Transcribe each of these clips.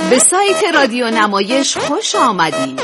به سایت رادیو نمایش خوش آمدید.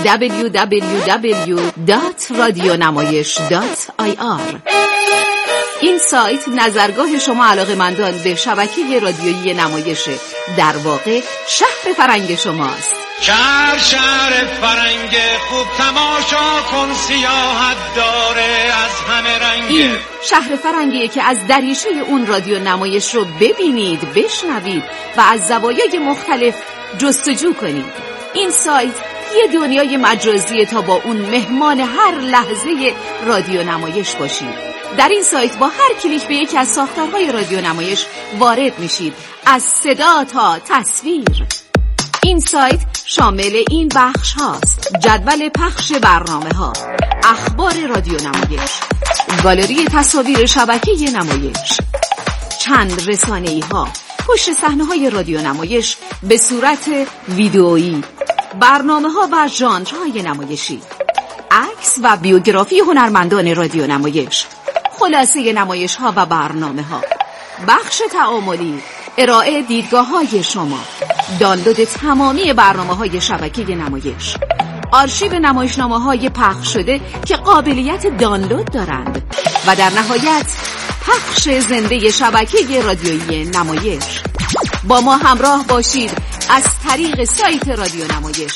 www.radionamayish.ir. این سایت نظرگاه شما علاقه‌مندان به شبکه رادیویی نمایشه. در واقع شهر فرنگ شماست. شهر فرنگ خوب تماشا کن، سیاحت داره از همه رنگ. این شهر فرنگیه که از دریچه اون رادیو نمایش رو ببینید، بشنوید و از زوایای مختلف جستجو کنید. این سایت یه دنیای مجازیه تا با اون مهمان هر لحظه رادیو نمایش باشید. در این سایت با هر کلیک به یکی از ساختارهای رادیو نمایش وارد میشید، از صدا تا تصویر. این سایت شامل این بخش هاست: جدول پخش برنامه ها، اخبار رادیو نمایش، گالری تصاویر شبکه نمایش، چند رسانه‌ای ها، پشت صحنه های رادیو نمایش به صورت ویدئویی، برنامه ها و ژانرهای نمایشی، عکس و بیوگرافی هنرمندان رادیو نمایش، خلاصه نمایش ها و برنامه ها، بخش تعاملی، ارائه دیدگاه های شما، دانلود تمامی برنامه های شبکه نمایش، آرشیو نمایشنامه های پخش شده که قابلیت دانلود دارند و در نهایت پخش زنده شبکه رادیویی نمایش. با ما همراه باشید از طریق سایت رادیو نمایش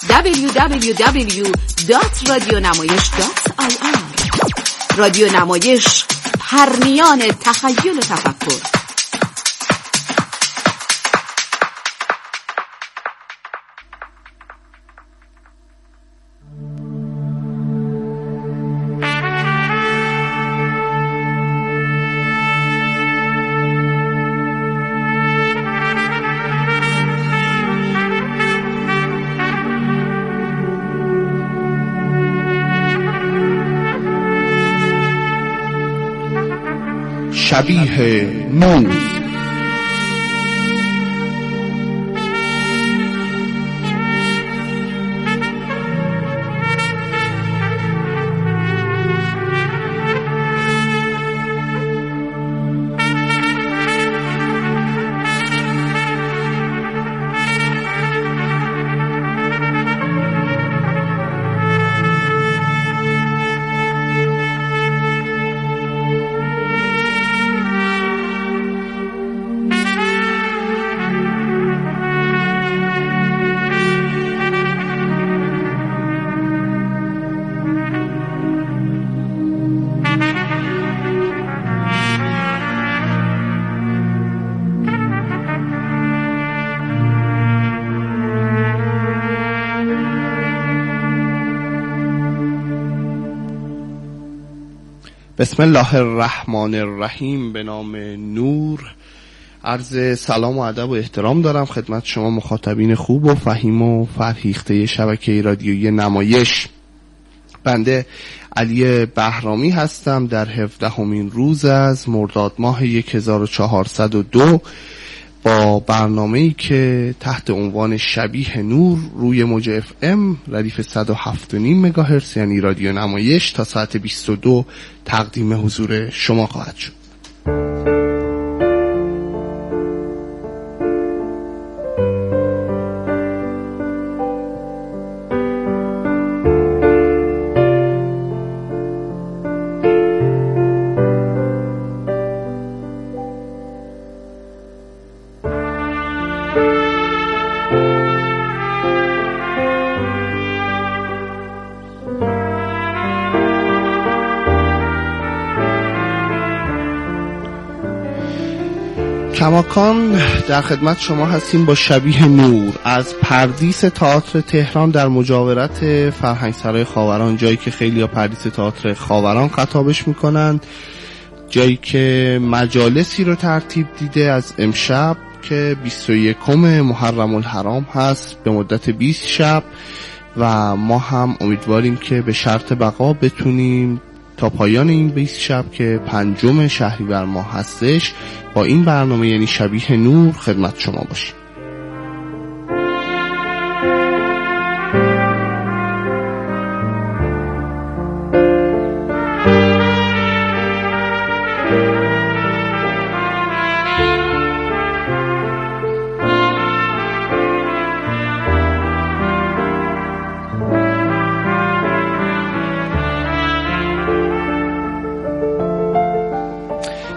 www.radionamayish.ir. رادیو نمایش، پرنیان تخیل و تفکر. شبیه نور. بسم الله الرحمن الرحیم. به نام نور عرض سلام و ادب و احترام دارم خدمت شما مخاطبین خوب و فهیم و فرهیخته شبکه رادیویی نمایش. بنده علی بهرامی هستم. در 17مین روز از مرداد ماه 1402 با برنامه‌ای که تحت عنوان شبیه نور روی موج FM ردیف 107.5 مگاهرتز یعنی رادیو نمایش تا ساعت 22 تقدیم حضور شما خواهد شد. کماکان در خدمت شما هستیم با شبیه نور از پردیس تئاتر تهران در مجاورت فرهنگسرای خاوران، جایی که خیلی ها پردیس تئاتر خاوران خطابش میکنند، جایی که مجالسی رو ترتیب دیده از امشب که 21 محرم الحرام هست به مدت 20 شب و ما هم امیدواریم که به شرط بقا بتونیم تا پایان این 20 شب که 5 شهریور ماه هستش با این برنامه یعنی شبیه نور خدمت شما باشیم.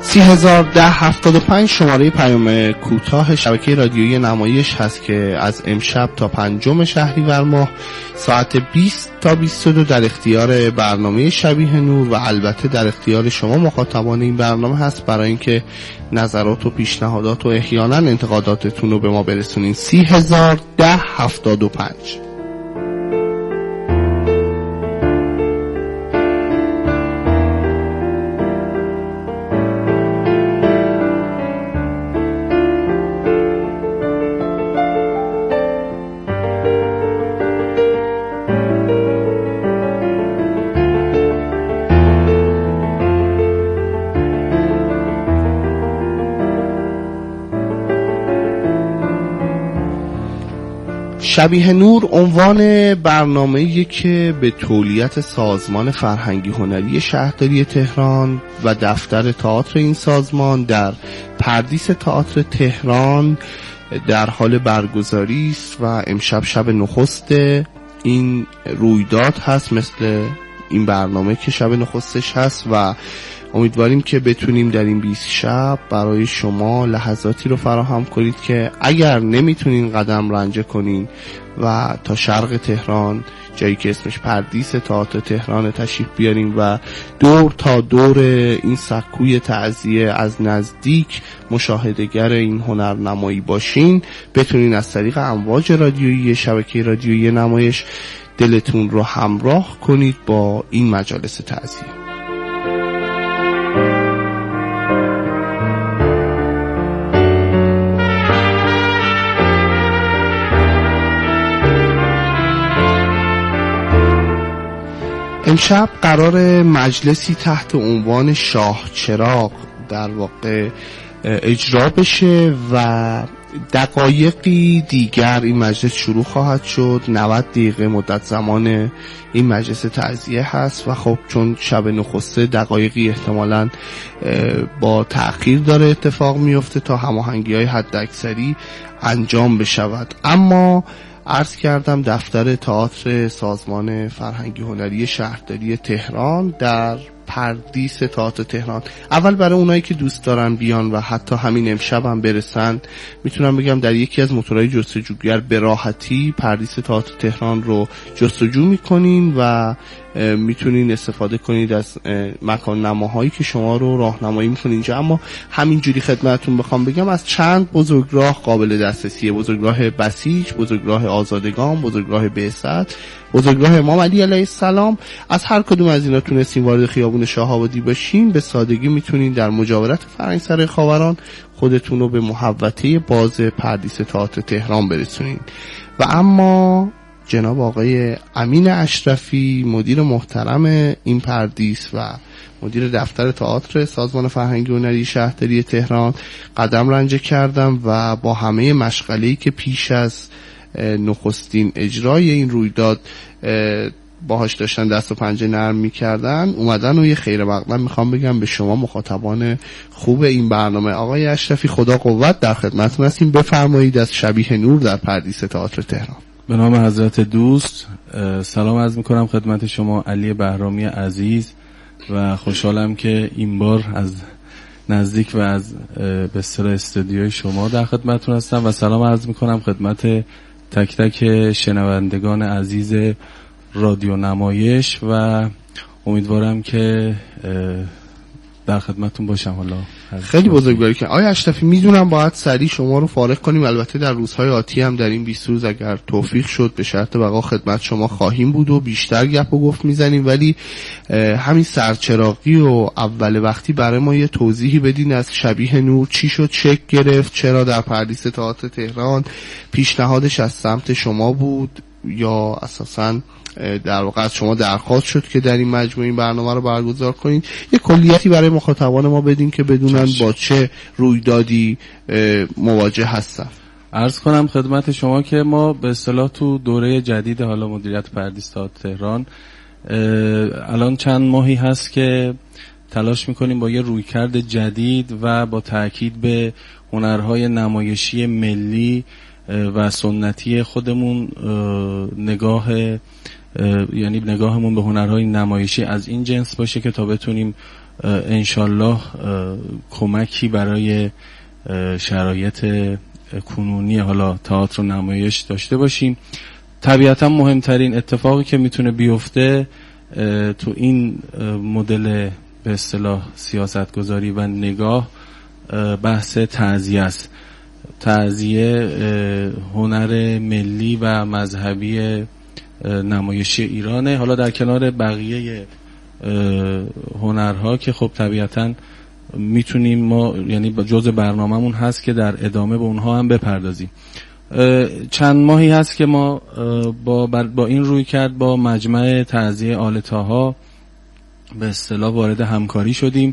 301075 شماره پیام کوتاه شبکه رادیویی نمایش هست که از امشب تا 5 شهریور ماه ساعت 20 تا 22 در اختیار برنامه شبیه نور و البته در اختیار شما مخاطبان این برنامه هست برای اینکه نظرات و پیشنهادات و احیانا انتقاداتتون رو به ما برسونین. 301075. شبیه نور عنوان برنامه‌ای که به تولیت سازمان فرهنگی هنری شهرداری تهران و دفتر تئاتر این سازمان در پردیس تئاتر تهران در حال برگزاری است و امشب شب نخست این رویداد هست، مثل این برنامه که شب نخستش هست و امیدواریم که بتونیم در این 20 شب برای شما لحظاتی رو فراهم کنید که اگر نمیتونین قدم رنجه کنین و تا شرق تهران، جایی که اسمش پردیس تئاتر تهران، تشریف بیارین و دور تا دور این سکوی تعزیه از نزدیک مشاهدهگر این هنرنمایی باشین، بتونین از طریق امواج رادیویی شبکه رادیویی نمایش دلتون رو همراه کنید با این مجالس تعزیه. امشب قرار مجلسی تحت عنوان شاه چراغ در واقع اجرا بشه و دقایقی دیگر این مجلس شروع خواهد شد. 90 دقیقه مدت زمان این مجلس تعزیه هست و خب چون شب نخسته دقایقی احتمالاً با تأخیر داره اتفاق میفته تا هماهنگی‌های حداکثری انجام بشود. اما عرض کردم دفتر تئاتر سازمان فرهنگی هنری شهرداری تهران در پردیس تئاتر تهران، اول برای اونایی که دوست دارن بیان و حتی همین امشب هم برسن، میتونم بگم در یکی از موتورهای جستجوگر به راحتی پردیس تئاتر تهران رو جستجو میکنین و میتونین استفاده کنید از مکان نماهایی که شما رو راهنمایی میکنه اینجا. اما همینجوری خدمتتون بخوام بگم از چند بزرگراه قابل دسترسیه: بزرگراه بسیج، بزرگراه آزادگان، بزرگراه بعثت، بزرگراه امام علی علیه السلام. از هر کدوم از اینا تونستین وارد خیابون شاه‌آبادی بشین، به سادگی میتونین در مجاورت فرهنگسرای خاوران خودتون رو به محوطه باز پردیس تئاتر تهران برسونین. و اما جناب آقای امین اشرفی، مدیر محترم این پردیس و مدیر دفتر تئاتر سازمان فرهنگی هنری شهرداری تهران، قدم رنجه کردم و با همه مشغله‌ای که پیش از نخستین اجرای این رویداد باهاش داشتن دست و پنجه نرم میکردن، اومدن و یه خیر مقدم میخوام بگم به شما مخاطبان خوب این برنامه. آقای اشرفی خدا قوت، در خدمتتون هستیم، بفرمایید از شبیه نور در پردیس تئاتر تهران. به نام حضرت دوست سلام عرض میکنم خدمت شما علی بهرامی عزیز و خوشحالم که این بار از نزدیک و از به اصطلاح استودیوی شما در خدمتتون هستم و سلام عرض میکنم خدمت تک تک شنوندگان عزیز رادیو نمایش و امیدوارم که در خدمتتون باشم. حالا خیلی بزرگواری که آیا اشرفی میدونم باید سریع شما رو فارغ کنیم، البته در روزهای آتی هم در این 20 روز اگر توفیق شد به شرط بقا خدمت شما خواهیم بود و بیشتر گپ و گفت میزنیم، ولی همین سرچراغی و اول وقتی برای ما یه توضیحی بدین از شبیه نور چی شد، شکل گرفت، چرا در پردیس تئاتر تهران، پیشنهادش از سمت شما بود یا اساساً در واقع از شما درخواست شد که در این مجموعه این برنامه رو برگزار کنید. یه کلیتی برای مخاطبان ما بدین که بدونن با چه رویدادی مواجه هستن. عرض کنم خدمت شما که ما به اصطلاح تو دوره جدید حالا مدیریت پردیس تئاتر تهران الان چند ماهی هست که تلاش میکنیم با یه رویکرد جدید و با تاکید به هنرهای نمایشی ملی و سنتی خودمون یعنی نگاهمون به هنرهای نمایشی از این جنس باشه که تا بتونیم انشالله کمکی برای شرایط کنونی حالا تئاتر و نمایش داشته باشیم. طبیعتا مهمترین اتفاقی که میتونه بیفته تو این مدل به اصطلاح سیاستگذاری و نگاه بحث تعزیه است. تعزیه هنر ملی و مذهبی نمایشی ایرانه، حالا در کنار بقیه هنرها که خب طبیعتا میتونیم ما، یعنی جزء برنامه‌مون هست که در ادامه به اونها هم بپردازیم. چند ماهی هست که ما با این روی کرد با مجمع تعزیه آل طاها به اصطلاح وارد همکاری شدیم.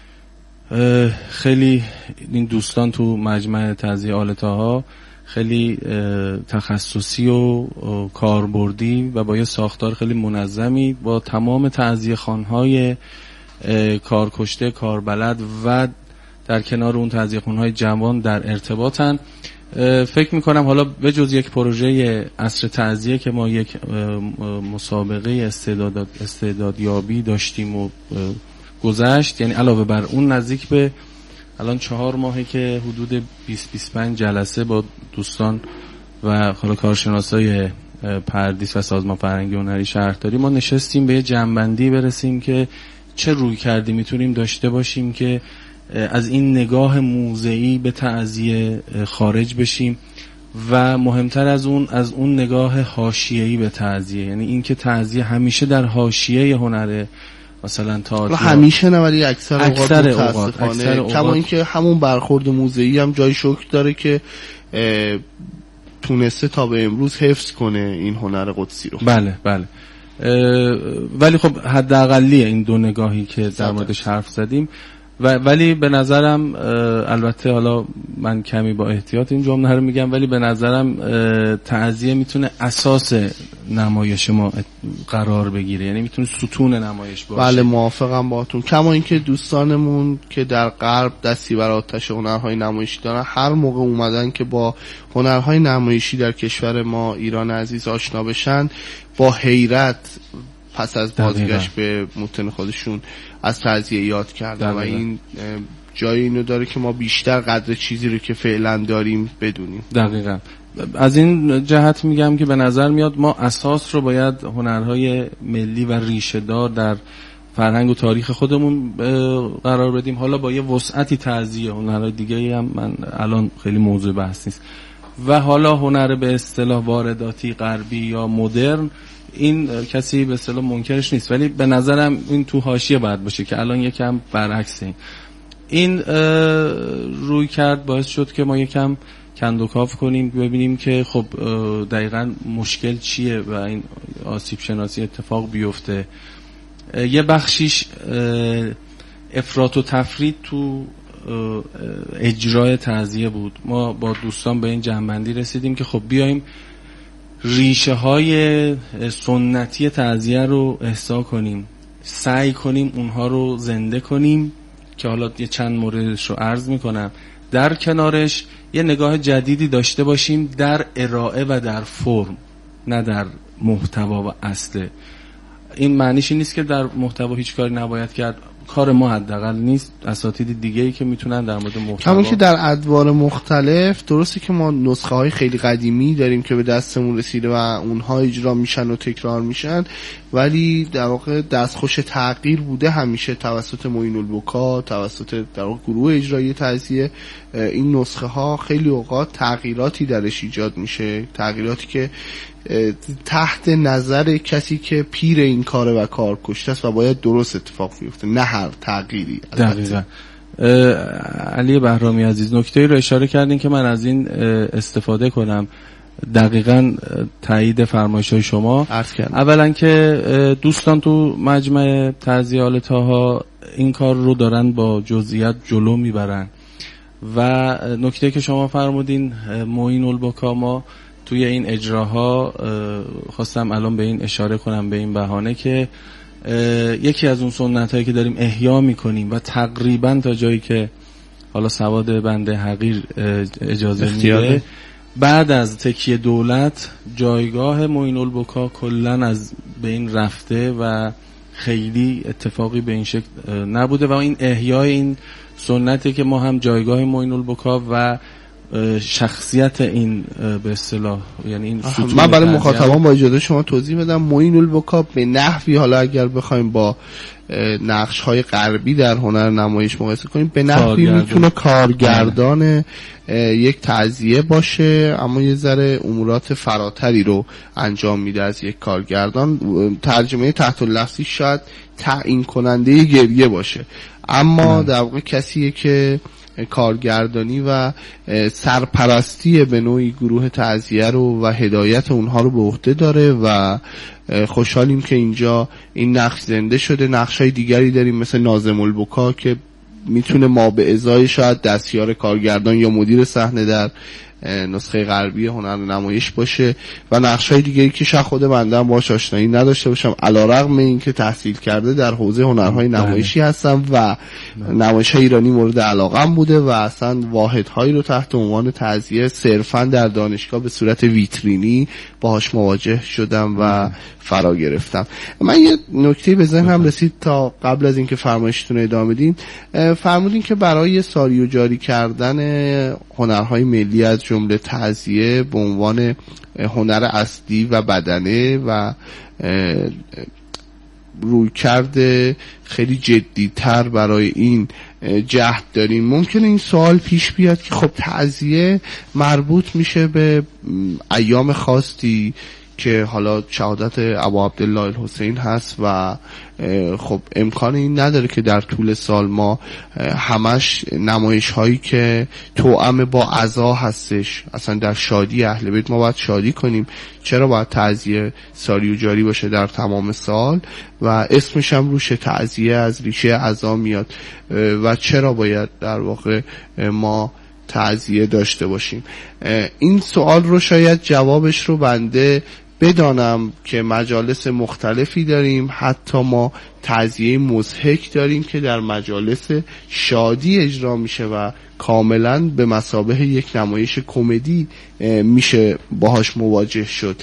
خیلی این دوستان تو مجمع تعزیه آل طاها خیلی تخصصی و کاربردی و با یه ساختار خیلی منظمی با تمام تعزیه خانهای کارکشته، کاربلد و در کنار اون تعزیه خانهای جوان در ارتباطن. فکر میکنم حالا به جز یک پروژه عصر تعزیه که ما یک مسابقه استعدادیابی داشتیم و گذشت، یعنی علاوه بر اون نزدیک به الان 4 ماهه که حدود 20-25 جلسه با دوستان و حالا کارشناسای پردیس و سازمان فرهنگی هنری شهرداری ما نشستیم به یه جنبندی برسیم که چه روی کردی میتونیم داشته باشیم که از این نگاه موضعی به تعزیه خارج بشیم و مهمتر از اون نگاه حاشیه‌ای به تعزیه، یعنی این که تعزیه همیشه در حاشیه هنر مثلا تئاتر، همیشه نه ولی اکثر اوقات کما اینکه همون برخورد موضعی هم جای شکر داره که تونسته تا به امروز حفظ کنه این هنر قدسی رو. بله ولی خب حداقلیه این دو نگاهی که در موردش حرف زدیم. ولی به نظرم البته حالا من کمی با احتیاط این جمله رو میگم، ولی به نظرم تعزیه میتونه اساس نمایش ما قرار بگیره، یعنی میتونه ستون نمایش باشه. بله موافقم باهاتون. کما اینکه دوستانمون که در غرب دستی بر آتش هنرهای نمایشی دارن هر موقع اومدن که با هنرهای نمایشی در کشور ما ایران عزیز آشنا بشن با حیرت پس از بازگشت به موطن خودشون از تعزیه یاد کردن و این جای اینو داره که ما بیشتر قدر چیزی رو که فعلا داریم بدونیم. دقیقاً از این جهت میگم که به نظر میاد ما اساس رو باید هنرهای ملی و ریشه دار در فرهنگ و تاریخ خودمون قرار بدیم. حالا با یه وسعتی تعزیه هنرهای دیگه هم من الان خیلی موضوع بحث نیست و حالا هنر به اصطلاح وارداتی غربی یا مدرن این کسی به اصطلاح منکرش نیست، ولی به نظرم این تو حاشیه باید باشه که الان یکم برعکسه. این روی کرد باعث شد که ما یکم کندوکاف کنیم ببینیم که خب دقیقاً مشکل چیه و این آسیب شناسی اتفاق بیفته. یه بخشیش افراط و تفرید تو اجرای تعزیه بود. ما با دوستان به این جنبندی رسیدیم که خب بیایم ریشه های سنتی تعزیه رو احیا کنیم، سعی کنیم اونها رو زنده کنیم که حالا یه چند موردش رو عرض میکنم. در کنارش یه نگاه جدیدی داشته باشیم در ارائه و در فرم، نه در محتوا و اصله. این معنیش نیست که در محتوا هیچ کاری نباید کرد، کار ما حداقل نیست، اساتید دیگه‌ای که میتونن در مورد محتوا. همون که در ادوار مختلف درسته که ما نسخه های خیلی قدیمی داریم که به دستمون رسیده و اونها اجرا میشن و تکرار میشن، ولی در واقع دستخوش تغییر بوده همیشه توسط معین البکا، توسط در واقع گروه اجرایی تعزیه. این نسخه ها خیلی اوقات تغییراتی درش ایجاد میشه، تغییراتی که تحت نظر کسی که پیر این کاره و کار کشته است و باید درست اتفاق بیفته، نه هر تغییری. دقیقاً. علی بهرامی عزیز نکته‌ای رو اشاره کردین که من از این استفاده کنم. دقیقاً تایید فرمایش‌های شما. اولا که دوستان تو مجمع تعزیه آل طاها این کار رو دارن با جزئیات جلو میبرن و نکته که شما فرمودین معین البکا، ما توی این اجراها خواستم الان به این اشاره کنم به این بهانه که یکی از اون سنتایی که داریم احیا میکنیم و تقریبا تا جایی که حالا سواد بنده حقیر اجازه میده بعد از تکیه دولت جایگاه معین البکا کلن از بین رفته و خیلی اتفاقی به این شکل نبوده و این احیای این سنتی که ما هم جایگاه معین البکا و شخصیت این به اصطلاح یعنی این من برای مخاطبان با اجازه شما توضیح بدم. معین البکا به نحوی، حالا اگر بخوایم با نقش‌های غربی در هنر نمایش مقایسه کنیم، به نحوی میتونه کارگردان یک تعزیه باشه، اما یه ذره امورات فراتری رو انجام میده از یک کارگردان. ترجمه تحت اللفظی شاید تعیین کننده گریه باشه، اما در واقع کسیه که کارگردانی و سرپرستی به نوعی گروه تعزیه رو و هدایت اونها رو به عهده داره و خوشحالیم که اینجا این نقش زنده شده. نقش‌های دیگری داریم مثل ناظم البکا که میتونه ما به ازای شاید دستیار کارگردان یا مدیر صحنه در نسخه غربی هنر نمایش باشه و نقش‌های دیگری که شاید خود بنده هم باهاش آشنایی نداشته باشم، علی‌رغم اینکه تحصیل کرده در حوزه هنرهای نمایشی هستم و نمایش‌های ایرانی مورد علاقه‌ام بوده و اصلا واحدهایی رو تحت عنوان تعزیه صرفاً در دانشگاه به صورت ویترینی باهاش مواجه شدم و فرا گرفتم. من یه نکته به ذهنم رسید تا قبل از اینکه فرمایشتون ادامه بدین. فرمودین که برای ساری و جاری کردن هنرهای ملی از جمله تعزیه به عنوان هنر اصلی و بدنه و رویکرد خیلی جدی‌تر برای این جهد داریم. ممکنه این سوال پیش بیاد که خب تعزیه مربوط میشه به ایام خاصی که حالا شهادت ابا عبدالله الحسین هست و خب امکان این نداره که در طول سال ما همش نمایش هایی که توأم با عزا هستش. اصلا در شادی اهل بیت ما باید شادی کنیم، چرا باید تعزیه ساری و جاری باشه در تمام سال و اسمش هم روش تعزیه از ریشه عزا میاد و چرا باید در واقع ما تعزیه داشته باشیم؟ این سوال رو شاید جوابش رو بنده بدانم که مجالس مختلفی داریم، حتی ما تعزیه مضحک داریم که در مجالس شادی اجرا میشه و کاملا به مثابه یک نمایش کمدی میشه باهاش مواجه شد.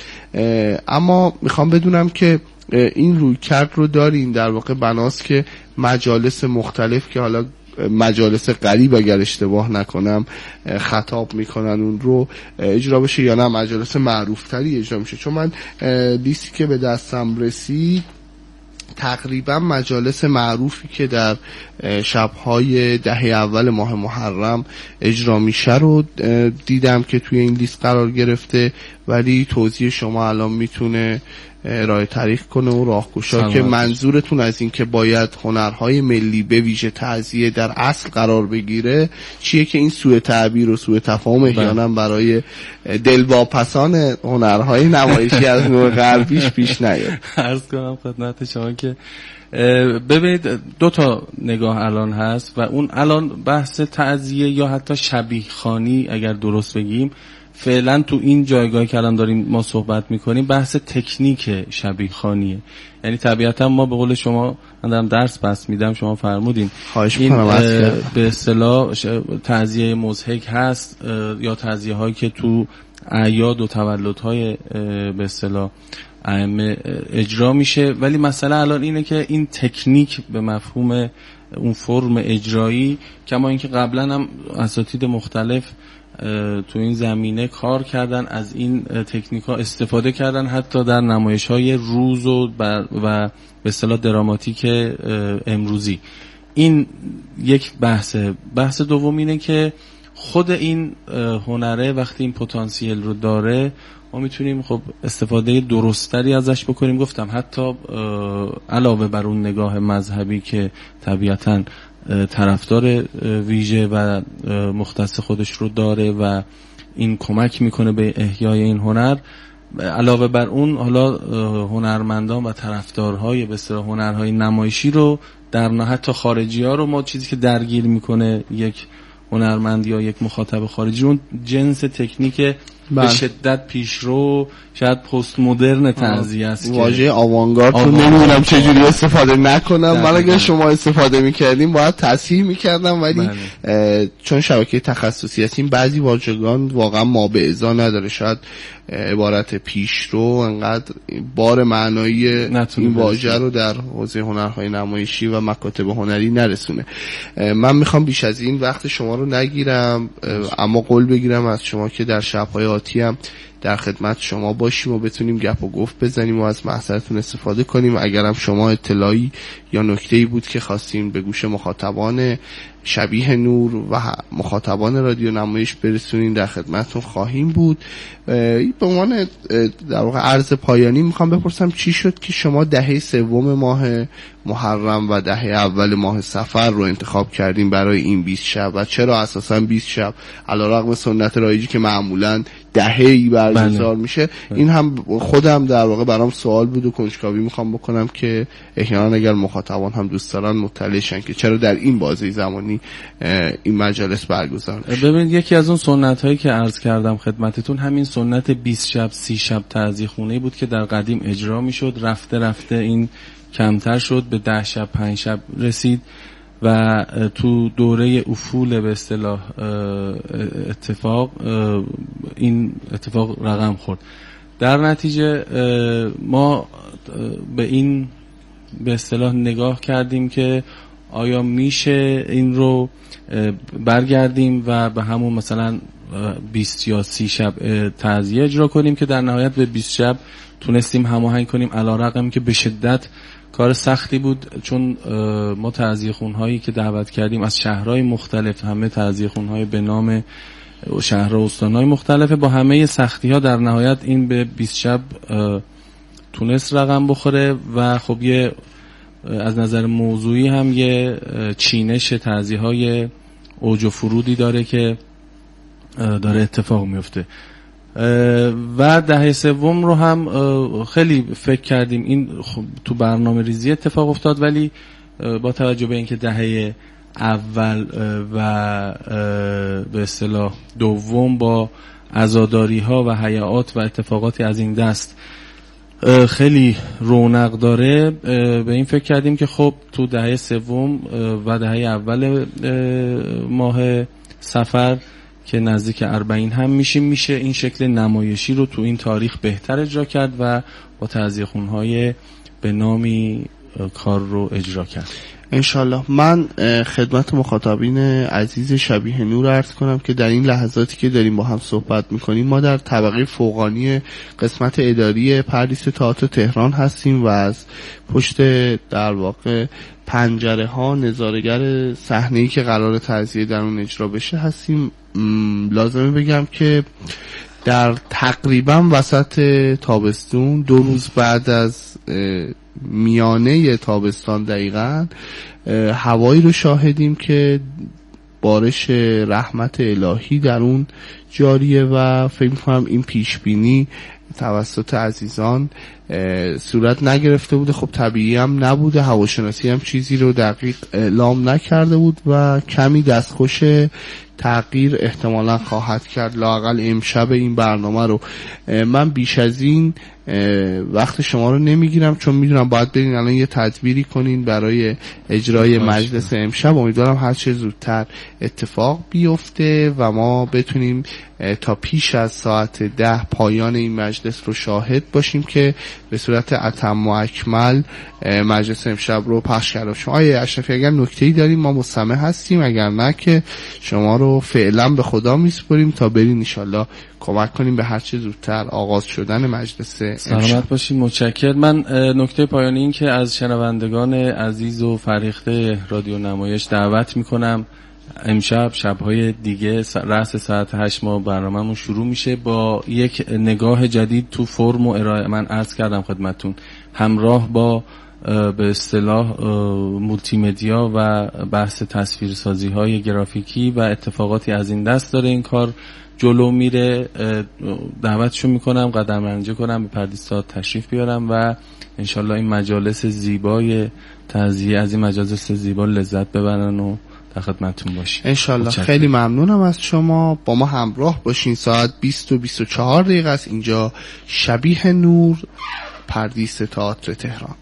اما میخوام بدونم که این رویکرد رو دارین، در واقع بناست که مجالس مختلف که حالا مجالس قریب اگر اشتباه نکنم خطاب میکنن اون رو اجرا بشه یا نه مجالس معروفتری اجرا میشه؟ چون من لیستی که به دستم رسید تقریبا مجالس معروفی که در شبهای دهه اول ماه محرم اجرا میشه رو دیدم که توی این لیست قرار گرفته، ولی توضیح شما الان میتونه راه طریق کنه و راهگشا که منظورتون از این که باید هنرهای ملی به ویژه تعزیه در اصل قرار بگیره چیه که این سوء تعبیر و سوء تفاهم احیانا برای دلواپسان هنرهای نمایشی از نوع غربیش پیش نیاد. عرض کنم خدمت شما که ببینید دو تا نگاه الان هست و اون الان بحث تعزیه یا حتی شبیه خوانی اگر درست بگیم فعلا تو این جایگاهی که الان داریم ما صحبت میکنیم بحث تکنیک شبیه خوانیه. یعنی طبیعتا ما به قول شما من دارم درس بس میدم، شما فرمودین این به اصطلاح تعزیه مضحک هست یا تعزیه هایی که تو اعیاد و تولدهای به اصطلاح ائمه اجرا میشه، ولی مسئله الان اینه که این تکنیک به مفهوم اون فرم اجرایی کما اینکه قبلا هم اساتید مختلف تو این زمینه کار کردن، از این تکنیک ها استفاده کردن حتی در نمایش های روز و به اصطلاح دراماتیک امروزی. این یک بحث دوم اینه که خود این هنره وقتی این پتانسیل رو داره ما میتونیم خب استفاده درستری ازش بکنیم. گفتم حتی علاوه بر اون نگاه مذهبی که طبیعتاً طرفدار ویژه و مختص خودش رو داره و این کمک میکنه به احیای این هنر، علاوه بر اون حالا هنرمندان و طرفدارهای به اصطلاح هنرهای نمایشی رو در حتی خارجی ها رو ما چیزی که درگیر میکنه یک هنرمند یا یک مخاطب خارجی اون جنس تکنیک به شدت پیشرو شاید پست مدرن تعزیه است. واژه آوانگارد رو نمیدونم چجوری استفاده نکنم. من اگه شما استفاده میکردیم باید تصحیح میکردم، ولی چون شبکه تخصصی هستیم بعضی واژگان واقعا ما به ازا نداره. شاید عبارت پیشرو انقدر بار معنایی این واژه رو در حوزه هنرهای نمایشی و مکاتب هنری نرسونه. من میخوام بیش از این وقت شما رو نگیرم، اما قول بگیرم از شما که در شب‌های آتی هم در خدمت شما باشیم و بتونیم گپ و گفت بزنیم و از محضرتون استفاده کنیم. اگرم شما اطلاعی یا نکته‌ای بود که خواستیم به گوش مخاطبان شبیه نور و مخاطبان رادیو نمایش برسونیم در خدمتتون خواهیم بود. به عنوان در واقع عرض پایانی میخوام بپرسم چی شد که شما دهه سوم ماه محرم و دهه اول ماه صفر رو انتخاب کردیم برای این 20 شب و چرا اساساً 20 شب علیرغم سنت رایجی که معمولاً دهه‌ای برگزار میشه؟ این هم خودم در واقع برام سوال بود و کنجکاوی میخوام بکنم که احیانا اگر مخاطبان هم دوست دارن مطلع شن که چرا در این بازه زمانی این مجالس برگزار میشه. ببینید یکی از اون سنت هایی که عرض کردم خدمتتون همین سنت 20 شب 30 شب تعزیه خونه‌ای بود که در قدیم اجرا میشد. رفته رفته این کمتر شد، به 10 شب 5 شب رسید و تو دوره افول به اصطلاح این اتفاق رقم خورد. در نتیجه ما به این به اصطلاح نگاه کردیم که آیا میشه این رو برگردیم و به همون مثلا 20 یا 30 شب تعزیه اجرا کنیم که در نهایت به 20 شب تونستیم هماهنگ کنیم، علیرغم که به شدت کار سختی بود، چون ما تعزیه خونهایی که دعوت کردیم از شهرهای مختلف، همه تعزیه خونهای به نام شهر و استانهای مختلفه، با همه سختی ها در نهایت این به 20 شب تونست رقم بخوره و خب یه از نظر موضوعی هم یه چینش تعزیه های اوج و فرودی داره که داره اتفاق میفته. و دهه سوم رو هم خیلی فکر کردیم، این تو برنامه ریزی اتفاق افتاد، ولی با توجه به اینکه دهه اول و به اصطلاح دوم با عزاداری ها و حیات و اتفاقاتی از این دست خیلی رونق داره، به این فکر کردیم که خب تو دهه سوم و دهه اول ماه صفر که نزدیک 40 هم میشه این شکل نمایشی رو تو این تاریخ بهتر اجرا کرد و با تعزیه خونهای به نامی کار رو اجرا کرد انشالله. من خدمت مخاطبین عزیز شبیه نور عرض کنم که در این لحظاتی که داریم با هم صحبت میکنیم ما در طبقه فوقانی قسمت اداری پردیس تئاتر تهران هستیم و از پشت در واقع پنجره ها نظاره‌گر صحنه‌ای که قرار تعزیه در اون اجرا بشه هستیم. لازمه بگم که در تقریبا وسط تابستون 2 روز بعد از میانه تابستان دقیقاً هوایی رو شاهدیم که بارش رحمت الهی در اون جاریه و فکر می‌کنم این پیشبینی توسط عزیزان صورت نگرفته بوده. خب طبیعی هم نبوده، هواشناسی هم چیزی رو دقیق اعلام نکرده بود و کمی دستخوش تغییر احتمالا خواهد کرد لااقل امشب این برنامه رو. من بیش از این وقت شما رو نمیگیرم چون میدونم باید برین الان یه تدبیری کنین برای اجرای مجلس امشب. امیدوارم هر چه زودتر اتفاق بیفته و ما بتونیم تا پیش از ساعت 10 پایان این مجلس رو شاهد باشیم که به صورت اتم و اکمل مجلس امشب رو پخش کرده. شما اشرفی اگر نکته‌ای داریم ما مستمع هستیم، اگر نه که شما رو فعلا به خدا میسپاریم تا برین انشالله کمک کنیم به هر چه زودتر آغاز شدن مجلس امشب. سلامت باشین، متشکرم. من نکته پایانی این که از شنوندگان عزیز و فریخته رادیو نمایش دعوت میکنم امشب شب‌های دیگه رأس ساعت 8 ما برنامه‌مون شروع میشه با یک نگاه جدید تو فرم و ارائه. من عرض کردم خدمتتون همراه با به اصطلاح مولتی مدیا و بحث تصویرسازی‌های گرافیکی و اتفاقاتی از این دست داره این کار جلو میره. دعوتشو میکنم قدم رنجه کنم به پردیس تئاتر تشریف بیارم و انشالله این مجالس زیبای تعزیه از این مجالس زیبا لذت ببرن و در خدمتتون باشیم انشالله. خیلی ممنونم از شما، با ما همراه باشین. ساعت 20 و 24 دقیقه است اینجا شبیه نور پردیس تئاتر تهران.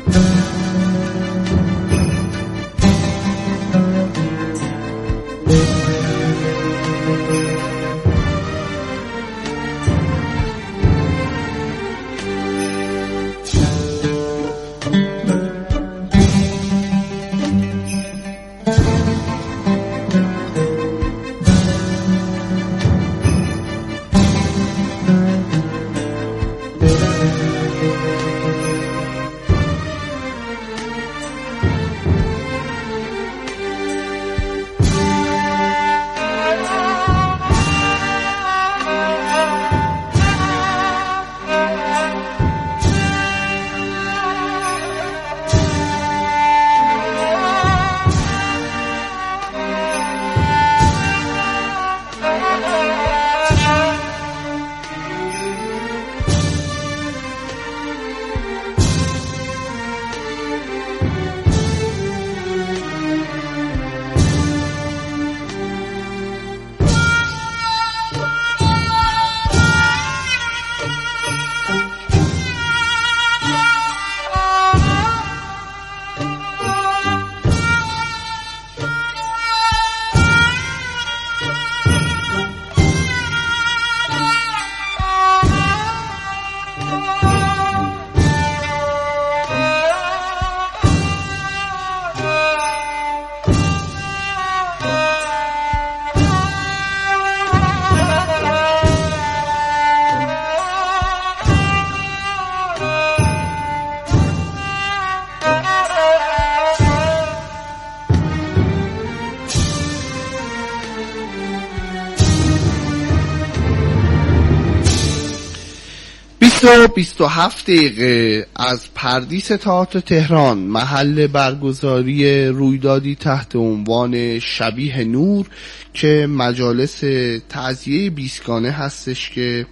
و 27 دقیقه از پردیس تئاتر تهران، محل برگزاری رویدادی تحت عنوان شبیه نور که مجالس تعزیه 20 هستش که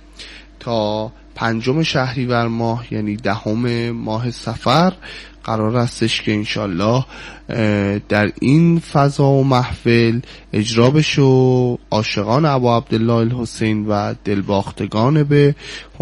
تا 5 شهریور ماه یعنی 10 ماه صفر قرار هستش که انشالله در این فضا و محفل اجرا بشه و عاشقان ابا عبدالله الحسین و دلباختگان به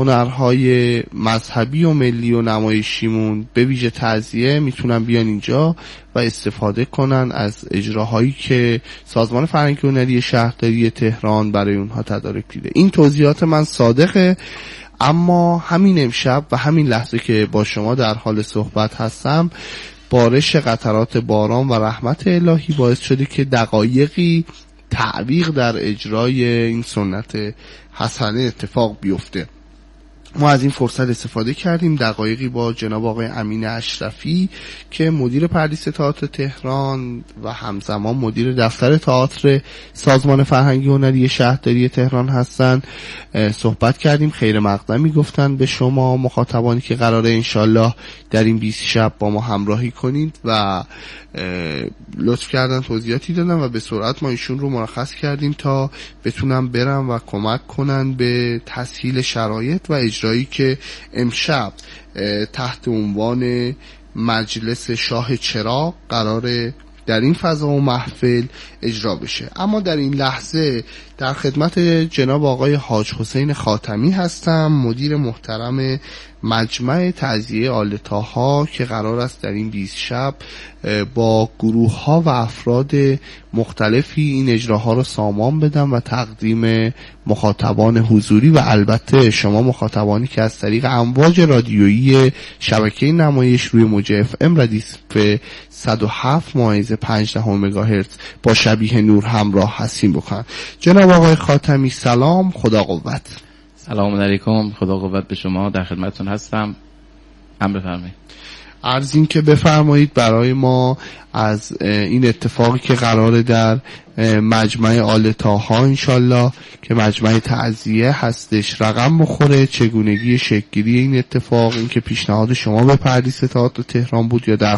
هنرهای مذهبی و ملی و نمایشیمون به ویژه تعزیه میتونن بیان اینجا و استفاده کنن از اجراهایی که سازمان فرهنگی و هنری شهرداری تهران برای اونها تدارک دیده. این توضیحات من صادقه، اما همین امشب و همین لحظه که با شما در حال صحبت هستم بارش قطرات باران و رحمت الهی باعث شده که دقایقی تعویق در اجرای این سنت حسنه اتفاق بیفته. ما از این فرصت استفاده کردیم، دقایقی با جناب آقای امین اشرفی که مدیر پردیس تئاتر تهران و همزمان مدیر دفتر تئاتر سازمان فرهنگی و هنری شهرداری تهران هستن صحبت کردیم. خیر مقدمی گفتن به شما مخاطبانی که قراره انشالله در این 20 شب با ما همراهی کنید و لطف کردن توضیحاتی دادن و به سرعت ما ایشون رو مرخص کردیم تا بتونن برن و کمک کنن به تسهیل شرایط و اجرایی که امشب تحت عنوان مجلس شاه چراغ قراره در این فضا و محفل اجرا بشه. اما در این لحظه در خدمت جناب آقای حاج حسین خاتمی هستم، مدیر محترم مجمع تعزیه آل طاها که قرار است در این 20 شب با گروه ها و افراد مختلفی این اجراها رو سامان بدن و تقدیم مخاطبان حضوری و البته شما مخاطبانی که از طریق امواج رادیویی شبکه نمایش روی موج اف ام ردیف 107.5 مگاهرتز با شبیه نور همراه هستیم بکنن. جناب آقای خاتمی سلام، خدا قوت. سلام علیکم، خدا قوت به شما، در خدمتتون هستم. هم بفرمایید. عرض این که بفرمایید برای ما از این اتفاقی که قراره در مجمع آل طاها انشالله که مجمع تعزیه هستش رقم بخوره، چگونگی شکل‌گیری این اتفاق، این که پیشنهاد شما به پردیس تئاتر تهران بود یا در